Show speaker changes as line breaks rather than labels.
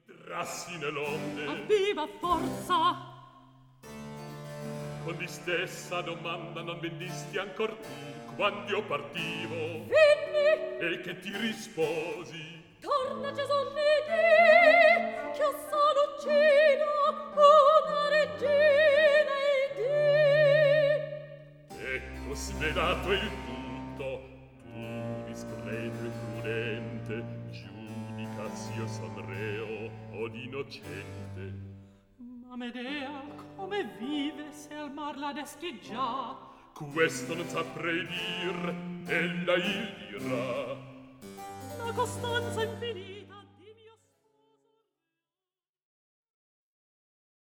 Trassi nell'onde
a viva forza.
Con di stessa domanda non vendisti ancor tu quando io partivo.
Vinni.
E che ti risposi?
Torna Gesù di che io sono uccido una regina e di.
Ecco svelato il tutto, tu discreto e prudente, giudica s'io son reo od innocente.
Ma Medea come vive se al mar la desti già?
Questo non saprei dir, ella il dirà.
La costanza infinita